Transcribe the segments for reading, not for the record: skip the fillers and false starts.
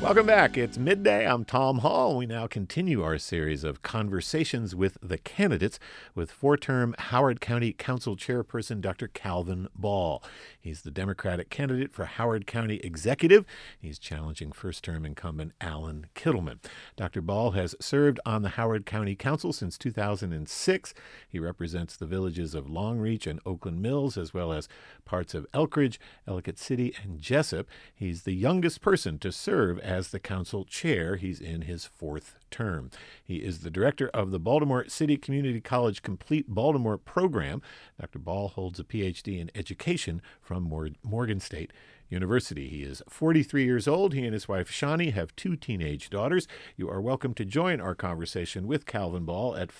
Welcome back. It's midday. I'm Tom Hall. We now continue our series of conversations with the candidates with four-term Howard County Council Chairperson Dr. Calvin Ball. He's the Democratic candidate for Howard County Executive. He's challenging first-term incumbent Alan Kittleman. Dr. Ball has served on the Howard County Council since 2006. He represents the villages of Longreach and Oakland Mills, as well as parts of Elkridge, Ellicott City, and Jessup. He's the youngest person to serve as the council chair. He's in his fourth term. He is the director of the Baltimore City Community College Complete Baltimore program. Dr. Ball holds a Ph.D. in education from Morgan State University. He is 43 years old. He and his wife, Shawnee, have two teenage daughters. You are welcome to join our conversation with Calvin Ball at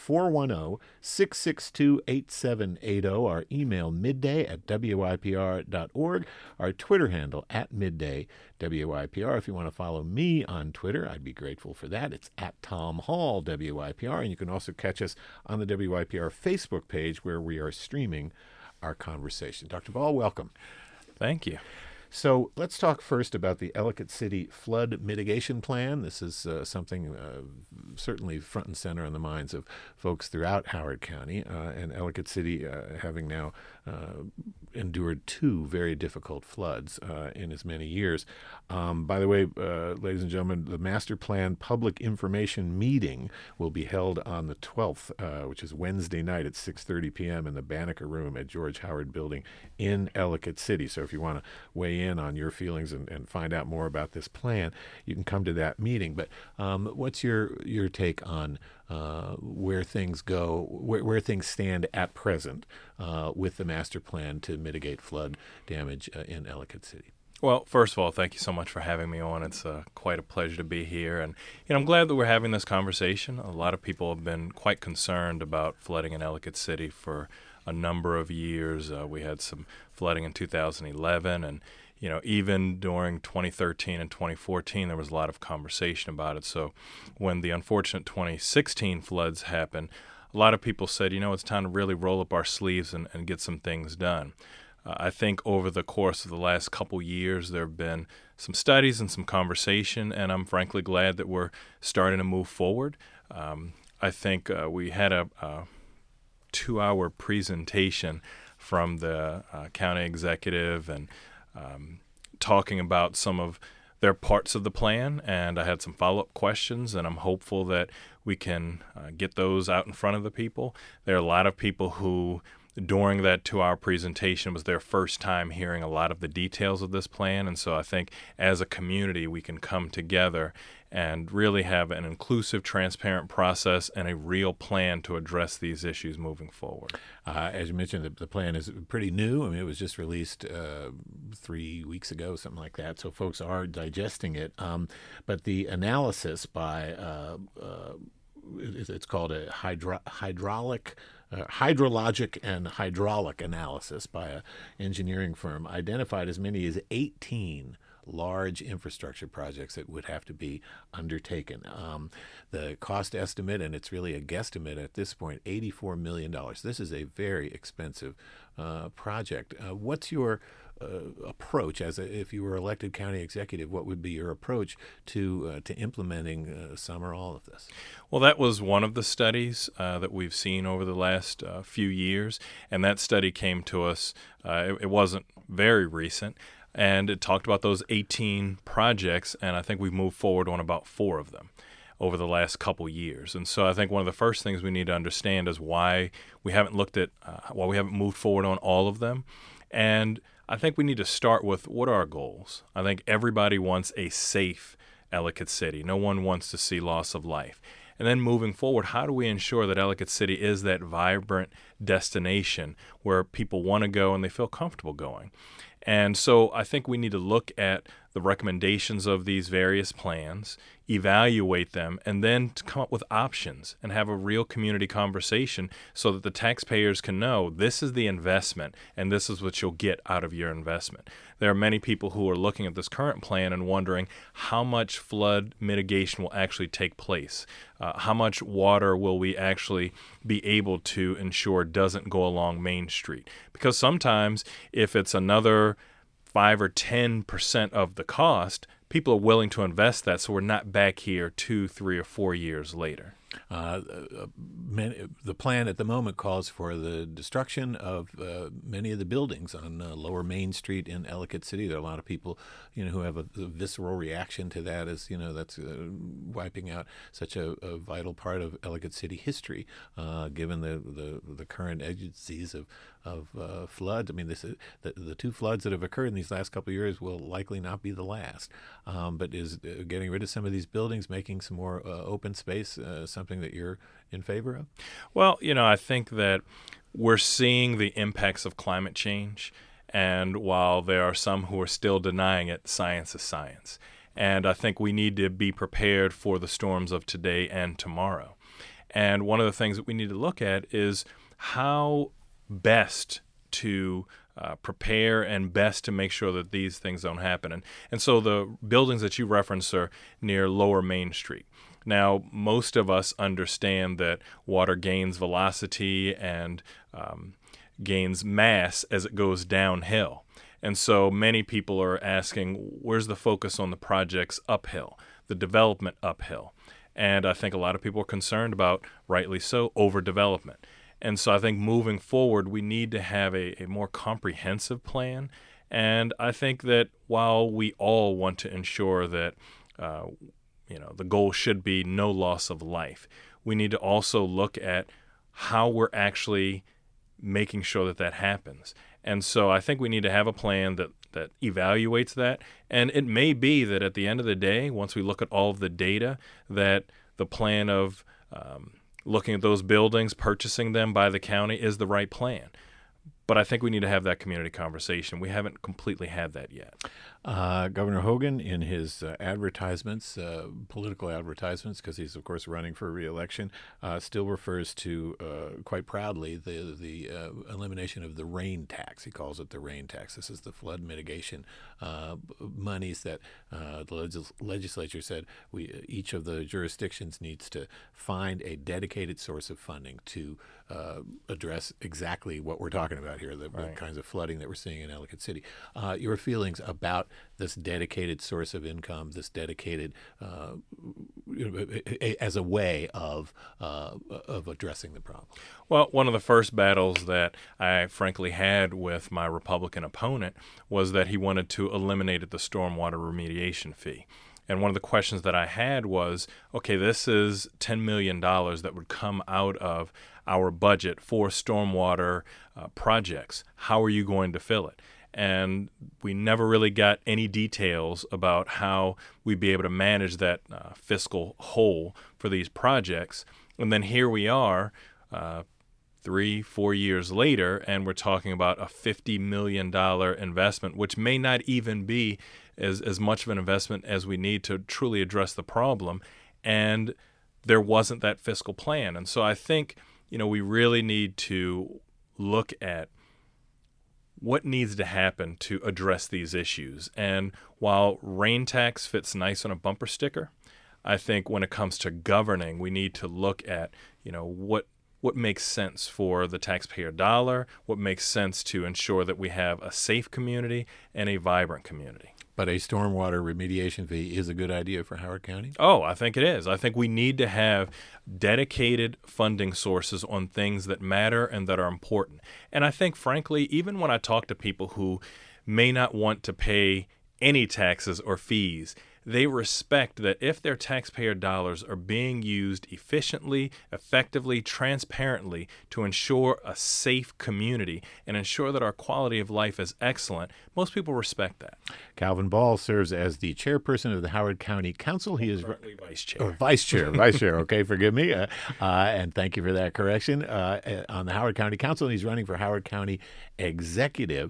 410-662-8780. Our email midday@wypr.org. Our Twitter handle @midday_WYPR. If you want to follow me on Twitter, I'd be grateful for that. It's @TomHallWYPR. And you can also catch us on the WYPR Facebook page where we are streaming our conversation. Dr. Ball, welcome. Thank you. So let's talk first about the Ellicott City Flood Mitigation Plan. This is something certainly front and center on the minds of folks throughout Howard County, and Ellicott City having now endured two very difficult floods in as many years. By the way, ladies and gentlemen, the Master Plan Public Information Meeting will be held on the 12th, which is Wednesday night at 6:30 p.m. in the Banneker Room at George Howard Building in Ellicott City. So if you want to weigh in on your feelings and find out more about this plan, you can come to that meeting. But what's your take on where things go, where things stand at present with the master plan to mitigate flood damage in Ellicott City? Well, first of all, thank you so much for having me on. It's quite a pleasure to be here. And I'm glad that we're having this conversation. A lot of people have been quite concerned about flooding in Ellicott City for a number of years. We had some flooding in 2011, and even during 2013 and 2014, there was a lot of conversation about it. So when the unfortunate 2016 floods happened, a lot of people said, it's time to really roll up our sleeves and get some things done. I think over the course of the last couple years, there have been some studies and some conversation, and I'm frankly glad that we're starting to move forward. I think we had a 2-hour presentation from the county executive and talking about some of their parts of the plan, and I had some follow-up questions, and I'm hopeful that we can get those out in front of the people. There are a lot of people who, during that 2-hour presentation, was their first time hearing a lot of the details of this plan, and so I think as a community we can come together and really have an inclusive, transparent process and a real plan to address these issues moving forward. As you mentioned, the plan is pretty new. I mean, it was just released 3 weeks ago, something like that, so folks are digesting it. But the analysis by, it's called a hydrologic and hydraulic analysis by an engineering firm, identified as many as 18 large infrastructure projects that would have to be undertaken. The cost estimate, and it's really a guesstimate at this point, $84 million. This is a very expensive project. What's your approach if you were elected county executive? What would be your approach to implementing some or all of this? Well, that was one of the studies that we've seen over the last few years, and that study came to us. It wasn't very recent, and it talked about those 18 projects, and I think we've moved forward on about 4 of them over the last couple years. And so I think one of the first things we need to understand is why we haven't moved forward on all of them. And I think we need to start with, what are our goals? I think everybody wants a safe Ellicott City. No one wants to see loss of life. And then moving forward, how do we ensure that Ellicott City is that vibrant destination where people want to go and they feel comfortable going? And so I think we need to look at the recommendations of these various plans, evaluate them, and then to come up with options and have a real community conversation so that the taxpayers can know this is the investment and this is what you'll get out of your investment. There are many people who are looking at this current plan and wondering how much flood mitigation will actually take place. How much water will we actually be able to ensure doesn't go along Main Street? Because sometimes if it's another 5 or 10% of the cost, people are willing to invest that, so we're not back here 2, 3, or 4 years later. The plan at the moment calls for the destruction of many of the buildings on Lower Main Street in Ellicott City. There are a lot of people, who have a visceral reaction to that, as that's wiping out such a vital part of Ellicott City history, given the current exigencies of floods. I mean, the 2 floods that have occurred in these last couple of years will likely not be the last. But is getting rid of some of these buildings, making some more open space, something that you're in favor of? Well, I think that we're seeing the impacts of climate change, and while there are some who are still denying it, science is science. And I think we need to be prepared for the storms of today and tomorrow. And one of the things that we need to look at is how best to prepare and best to make sure that these things don't happen. And so the buildings that you reference are near Lower Main Street. Now, most of us understand that water gains velocity and gains mass as it goes downhill. And so many people are asking, where's the focus on the projects uphill, the development uphill? And I think a lot of people are concerned about, rightly so, overdevelopment. And so I think moving forward, we need to have a more comprehensive plan. And I think that while we all want to ensure that the goal should be no loss of life, we need to also look at how we're actually making sure that that happens. And so I think we need to have a plan that evaluates that. And it may be that at the end of the day, once we look at all of the data, that the plan of looking at those buildings, purchasing them by the county is the right plan. But I think we need to have that community conversation. We haven't completely had that yet. Governor Hogan, in his advertisements, political advertisements, because he's, of course, running for re-election, still refers to, quite proudly, the elimination of the rain tax. He calls it the rain tax. This is the flood mitigation monies that the legislature said each of the jurisdictions needs to find a dedicated source of funding to address exactly what we're talking about here, the kinds of flooding that we're seeing in Ellicott City. Your feelings about this dedicated source of income, this dedicated as a way of addressing the problem? Well, one of the first battles that I frankly had with my Republican opponent was that he wanted to eliminate the stormwater remediation fee. And one of the questions that I had was, okay, this is $10 million that would come out of our budget for stormwater projects. How are you going to fill it? And we never really got any details about how we'd be able to manage that fiscal hole for these projects. And then here we are 3-4 years later, and we're talking about a $50 million investment, which may not even be as much of an investment as we need to truly address the problem. And there wasn't that fiscal plan. And so I think, we really need to look at what needs to happen to address these issues. And while rain tax fits nice on a bumper sticker, I think when it comes to governing, we need to look at, what makes sense for the taxpayer dollar, what makes sense to ensure that we have a safe community and a vibrant community. But a stormwater remediation fee is a good idea for Howard County? Oh, I think it is. I think we need to have dedicated funding sources on things that matter and that are important. And I think, frankly, even when I talk to people who may not want to pay any taxes or fees, they respect that if their taxpayer dollars are being used efficiently, effectively, transparently to ensure a safe community and ensure that our quality of life is excellent, most people respect that. Calvin Ball serves as the chairperson of the Howard County Council. He is vice chair. Vice chair. Okay, forgive me. And thank you for that correction. On the Howard County Council, and he's running for Howard County Executive.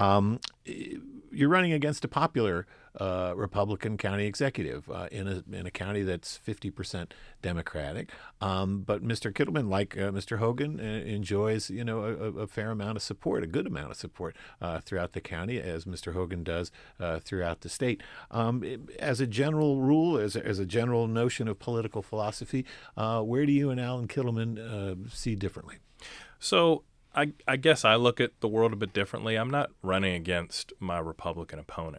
You're running against a popular Republican county executive in a county that's 50% Democratic. But Mr. Kittleman, like Mr. Hogan, enjoys a fair amount of support, a good amount of support throughout the county, as Mr. Hogan does throughout the state. As a general rule, as a general notion of political philosophy, where do you and Alan Kittleman see differently? So I guess I look at the world a bit differently. I'm not running against my Republican opponent.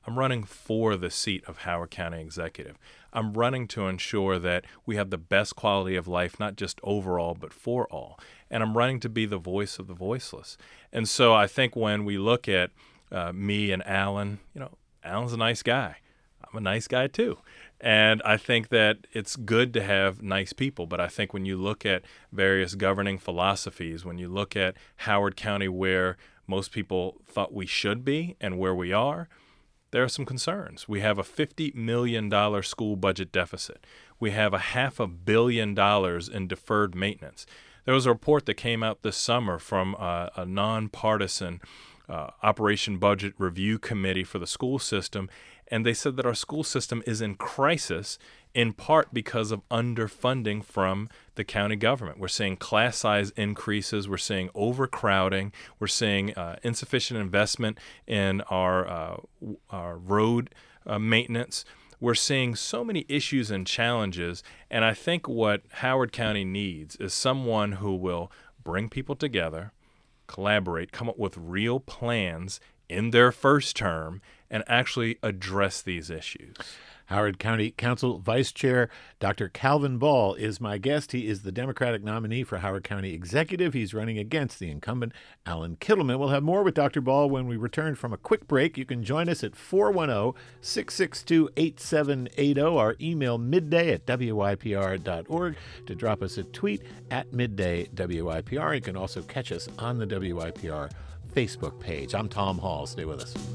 I'm running for the seat of Howard County Executive. I'm running to ensure that we have the best quality of life, not just overall, but for all. And I'm running to be the voice of the voiceless. And so I think when we look at me and Alan, Alan's a nice guy. I'm a nice guy too. And I think that it's good to have nice people. But I think when you look at various governing philosophies, when you look at Howard County where most people thought we should be and where we are, there are some concerns. We have a $50 million school budget deficit. We have a $500 million in deferred maintenance. There was a report that came out this summer from a nonpartisan Operation Budget Review Committee for the school system, and they said that our school system is in crisis in part because of underfunding from the county government. We're seeing class size increases. We're seeing overcrowding. We're seeing insufficient investment in our road maintenance. We're seeing so many issues and challenges, and I think what Howard County needs is someone who will bring people together, collaborate, come up with real plans in their first term, and actually address these issues. Howard County Council Vice Chair Dr. Calvin Ball is my guest. He is the Democratic nominee for Howard County Executive. He's running against the incumbent Alan Kittleman. We'll have more with Dr. Ball when we return from a quick break. You can join us at 410-662-8780. Our email midday@wypr.org to drop us a tweet at middaywypr. You can also catch us on the WYPR Facebook page. I'm Tom Hall. Stay with us.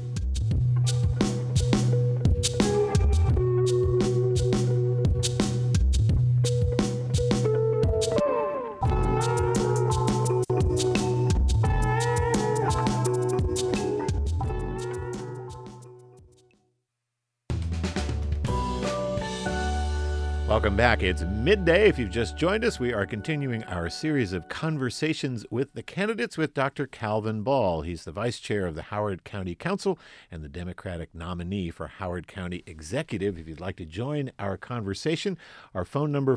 Welcome back. It's midday. If you've just joined us, we are continuing our series of conversations with the candidates with Dr. Calvin Ball. He's the vice chair of the Howard County Council and the Democratic nominee for Howard County Executive. If you'd like to join our conversation, our phone number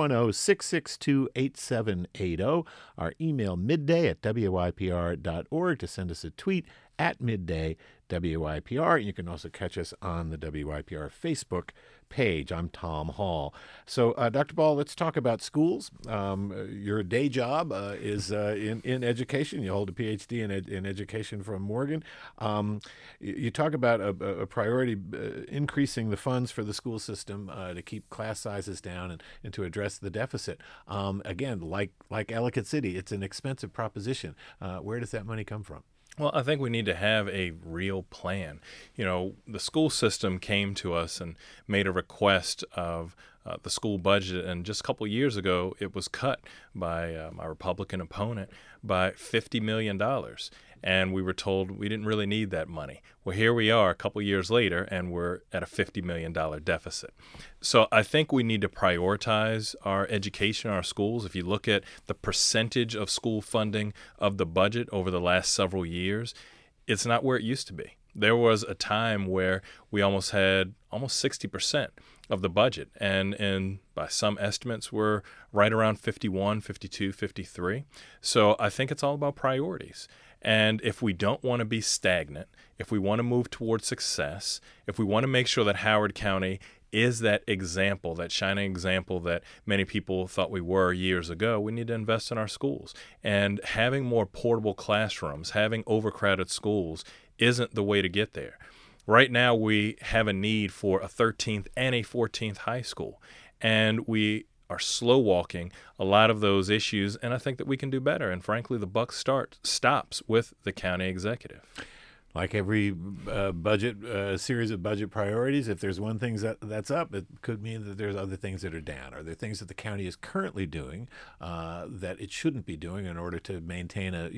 410-662-8780. Our email midday@wypr.org to send us a tweet at midday WYPR. And you can also catch us on the WYPR Facebook page. I'm Tom Hall. So, Dr. Ball, let's talk about schools. Your day job is in education. You hold a PhD in education from Morgan. You talk about a priority increasing the funds for the school system to keep class sizes down and to address the deficit. Again, like Ellicott City, it's an expensive proposition. Where does that money come from? Well, I think we need to have a real plan. The school system came to us and made a request of the school budget, and just a couple of years ago, it was cut by my Republican opponent by $50 million. And we were told we didn't really need that money. Well, here we are a couple years later, and we're at a $50 million deficit. So I think we need to prioritize our education, our schools. If you look at the percentage of school funding of the budget over the last several years, it's not where it used to be. There was a time where we had almost 60% of the budget, and by some estimates, we're right around 51, 52, 53. So I think it's all about priorities. And if we don't want to be stagnant, if we want to move towards success, if we want to make sure that Howard County is that example, that shining example that many people thought we were years ago, we need to invest in our schools. And having more portable classrooms, having overcrowded schools isn't the way to get there. Right now, we have a need for a 13th and a 14th high school, and we are slow walking a lot of those issues, and I think that we can do better. And frankly, the buck stops with the county executive. Like every series of budget priorities, if there's one thing that's up, it could mean that there's other things that are down. Are there things that the county is currently doing that it shouldn't be doing in order to maintain a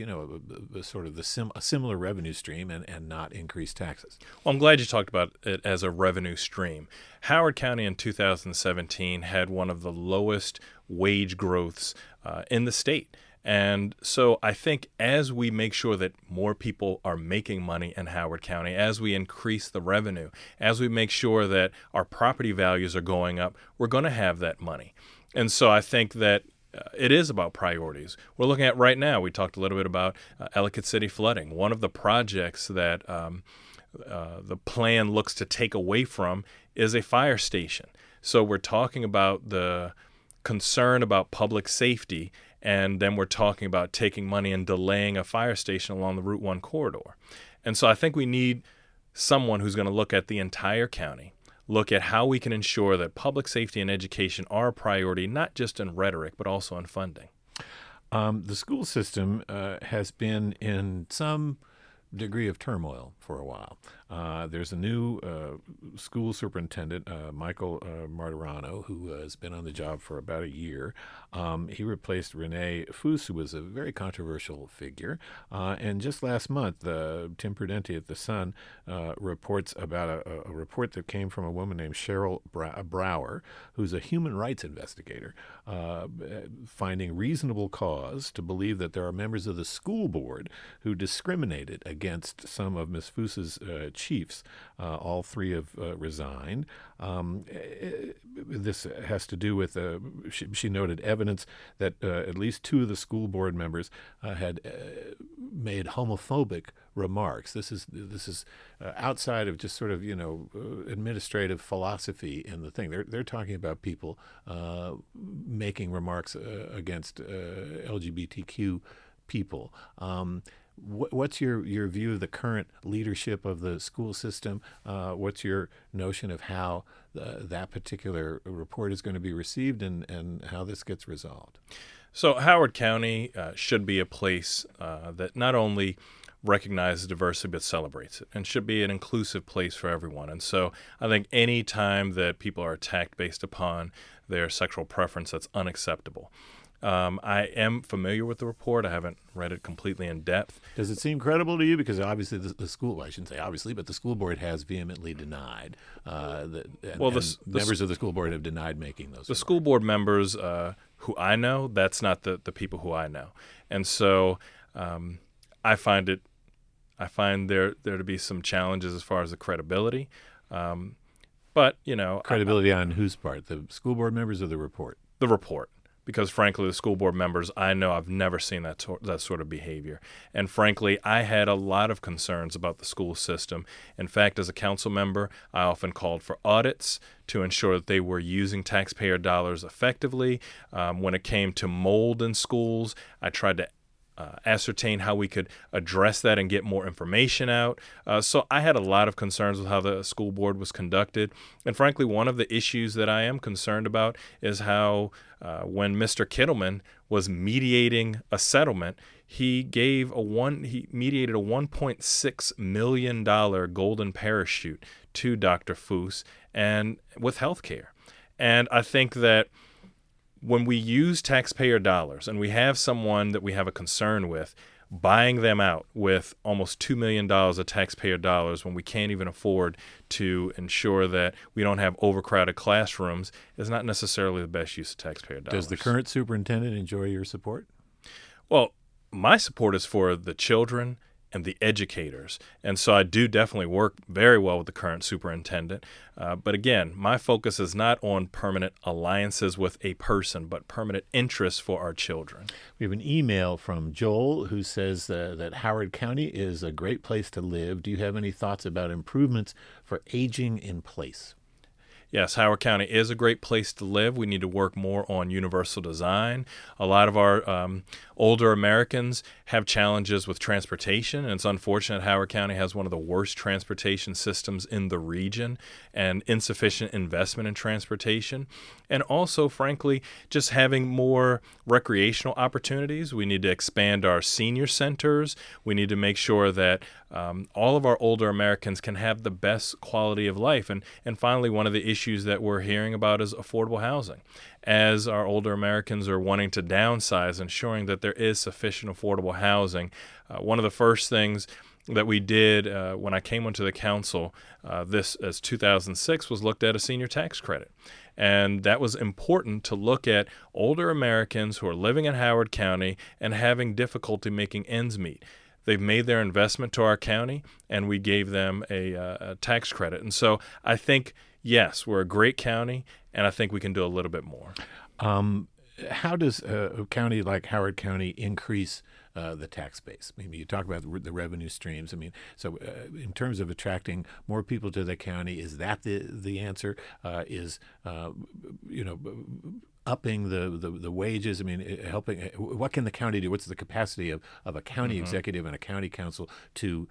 similar revenue stream and not increase taxes? Well, I'm glad you talked about it as a revenue stream. Howard County in 2017 had one of the lowest wage growths in the state. And so I think as we make sure that more people are making money in Howard County, as we increase the revenue, as we make sure that our property values are going up, we're going to have that money. And so I think that it is about priorities. We're looking at right now, we talked a little bit about Ellicott City flooding. One of the projects that the plan looks to take away from is a fire station. So we're talking about the concern about public safety, and then we're talking about taking money and delaying a fire station along the Route 1 corridor. And so I think we need someone who's going to look at the entire county, look at how we can ensure that public safety and education are a priority, not just in rhetoric, but also in funding. The school system has been in some degree of turmoil for a while. There's a new school superintendent, Michael Martirano, who has been on the job for about a year. He replaced Renee Foose, who was a very controversial figure. And just last month, Tim Prudenti at The Sun reports about a report that came from a woman named Cheryl Brower, who's a human rights investigator, finding reasonable cause to believe that there are members of the school board who discriminated against some of Ms. Foose's chiefs. All three have resigned. This has to do with, she noted evidence that at least two of the school board members had made homophobic remarks. This is outside of just sort of administrative philosophy in the thing. They're talking about people making remarks against LGBTQ people. What's your view of the current leadership of the school system? What's your notion of how that particular report is going to be received and how this gets resolved? So Howard County should be a place that not only recognizes diversity but celebrates it, and should be an inclusive place for everyone. And so I think any time that people are attacked based upon their sexual preference, that's unacceptable. I am familiar with the report. I haven't read it completely in depth. Does it seem credible to you? Because obviously the school, I shouldn't say obviously, but the school board has vehemently denied members of the school board have denied making those remarks. The school board members who I know, that's not the people who I know. And so I find there to be some challenges as far as the credibility. But, credibility on whose part? The school board members or the report? The report. Because, frankly, the school board members, I know I've never seen that sort of behavior. And, frankly, I had a lot of concerns about the school system. In fact, as a council member, I often called for audits to ensure that they were using taxpayer dollars effectively. When it came to mold in schools, I tried to ascertain how we could address that and get more information out. So I had a lot of concerns with how the school board was conducted. And frankly, one of the issues that I am concerned about is how when Mr. Kittleman was mediating a settlement, he mediated a $1.6 million golden parachute to Dr. Foose and with health care. And I think that when we use taxpayer dollars and we have someone that we have a concern with, buying them out with almost $2 million of taxpayer dollars when we can't even afford to ensure that we don't have overcrowded classrooms is not necessarily the best use of taxpayer dollars. Does the current superintendent enjoy your support? Well, my support is for the children and the educators. And so I do definitely work very well with the current superintendent. But again, my focus is not on permanent alliances with a person, but permanent interests for our children. We have an email from Joel who says that Howard County is a great place to live. Do you have any thoughts about improvements for aging in place? Yes, Howard County is a great place to live. We need to work more on universal design. A lot of our older Americans have challenges with transportation, and it's unfortunate Howard County has one of the worst transportation systems in the region and insufficient investment in transportation. And also, frankly, just having more recreational opportunities. We need to expand our senior centers. We need to make sure that all of our older Americans can have the best quality of life. And finally, one of the issues that we're hearing about is affordable housing. As our older Americans are wanting to downsize, ensuring that there is sufficient affordable housing. One of the first things that we did when I came onto the council, this as 2006, was looked at a senior tax credit. And that was important to look at older Americans who are living in Howard County and having difficulty making ends meet. They've made their investment to our county, and we gave them a tax credit. And so I think, yes, we're a great county, and I think we can do a little bit more. How does a county like Howard County increase the tax base. I mean, you talk about the revenue streams. I mean, so in terms of attracting more people to the county, is that the answer? Upping the wages? I mean, helping. What can the county do? What's the capacity of a county executive and a county council to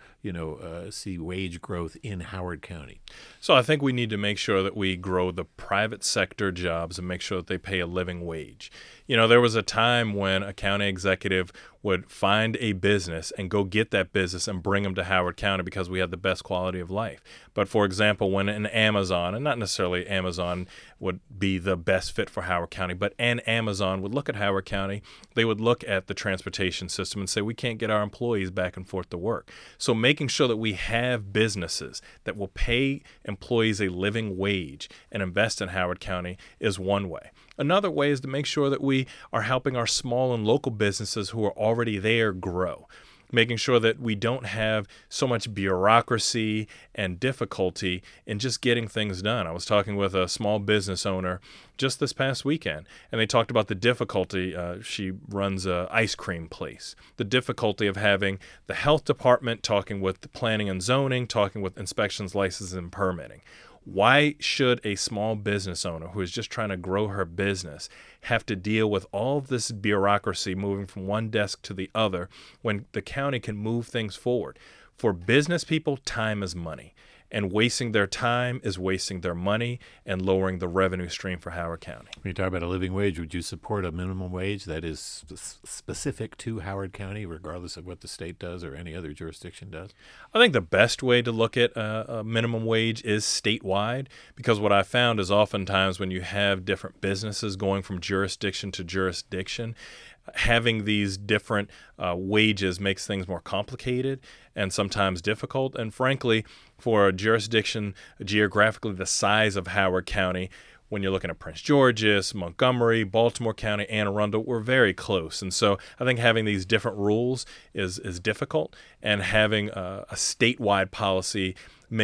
see wage growth in Howard County? So I think we need to make sure that we grow the private sector jobs and make sure that they pay a living wage. There was a time when a county executive would find a business and go get that business and bring them to Howard County because we had the best quality of life. But for example, when an Amazon, and not necessarily Amazon would be the best fit for Howard County, but an Amazon would look at Howard County, they would look at the transportation system and say, we can't get our employees back and forth to work. So making sure that we have businesses that will pay employees a living wage and invest in Howard County is one way. Another way is to make sure that we are helping our small and local businesses who are already there grow, making sure that we don't have so much bureaucracy and difficulty in just getting things done. I was talking with a small business owner just this past weekend, and they talked about the difficulty. She runs an ice cream place. The difficulty of having the health department talking with the planning and zoning, talking with inspections, licenses, and permitting. Why should a small business owner who is just trying to grow her business have to deal with all of this bureaucracy moving from one desk to the other when the county can move things forward? For business people, time is money, and wasting their time is wasting their money and lowering the revenue stream for Howard County. When you talk about a living wage, would you support a minimum wage that is specific to Howard County, regardless of what the state does or any other jurisdiction does? I think the best way to look at a minimum wage is statewide, because what I found is oftentimes when you have different businesses going from jurisdiction to jurisdiction, having these different wages makes things more complicated and sometimes difficult. And frankly, for a jurisdiction geographically the size of Howard County, when you're looking at Prince George's, Montgomery, Baltimore County, Anne Arundel, we're very close. And so I think having these different rules is difficult, and having a statewide policy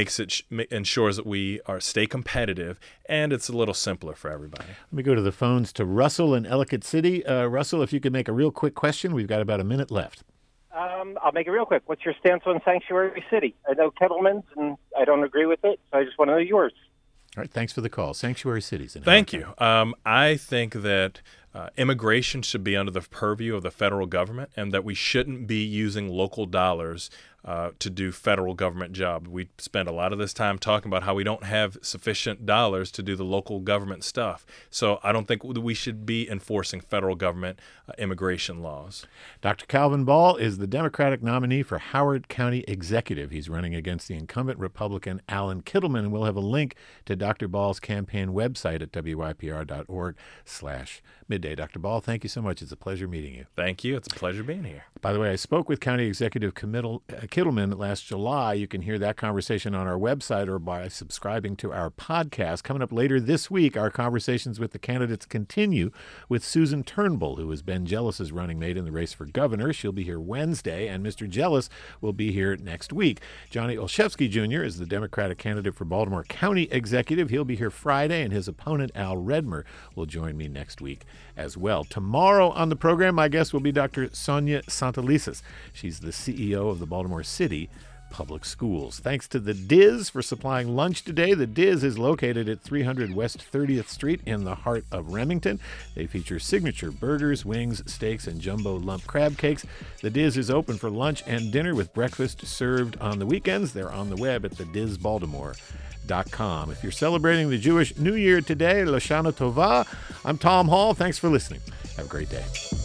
ensures that we stay competitive, and it's a little simpler for everybody. Let me go to the phones to Russell in Ellicott City. Russell, if you could make a real quick question. We've got about a minute left. I'll make it real quick. What's your stance on Sanctuary City? I know Kettleman's, and I don't agree with it, so I just want to know yours. All right, thanks for the call. Sanctuary cities. Thank you. I think that immigration should be under the purview of the federal government, and that we shouldn't be using local dollars to do federal government jobs. We spend a lot of this time talking about how we don't have sufficient dollars to do the local government stuff. So I don't think we should be enforcing federal government immigration laws. Dr. Calvin Ball is the Democratic nominee for Howard County Executive. He's running against the incumbent Republican Alan Kittleman, and we'll have a link to Dr. Ball's campaign website at wypr.org/midday. Dr. Ball, thank you so much. It's a pleasure meeting you. Thank you. It's a pleasure being here. By the way, I spoke with County Executive Kittleman last July. You can hear that conversation on our website or by subscribing to our podcast. Coming up later this week, our conversations with the candidates continue with Susan Turnbull, who is Ben Jealous' running mate in the race for governor. She'll be here Wednesday, and Mr. Jealous will be here next week. Johnny Olszewski Jr. is the Democratic candidate for Baltimore County Executive. He'll be here Friday, and his opponent, Al Redmer, will join me next week as well. Tomorrow on the program, my guest will be Dr. Sonia Santelises. She's the CEO of the Baltimore City Public Schools. Thanks to the Diz for supplying lunch today. The Diz is located at 300 West 30th Street in the heart of Remington. They feature signature burgers, wings, steaks, and jumbo lump crab cakes. The Diz is open for lunch and dinner with breakfast served on the weekends. They're on the web at thedizbaltimore.com. If you're celebrating the Jewish New Year today, Lashana Tova, I'm Tom Hall. Thanks for listening. Have a great day.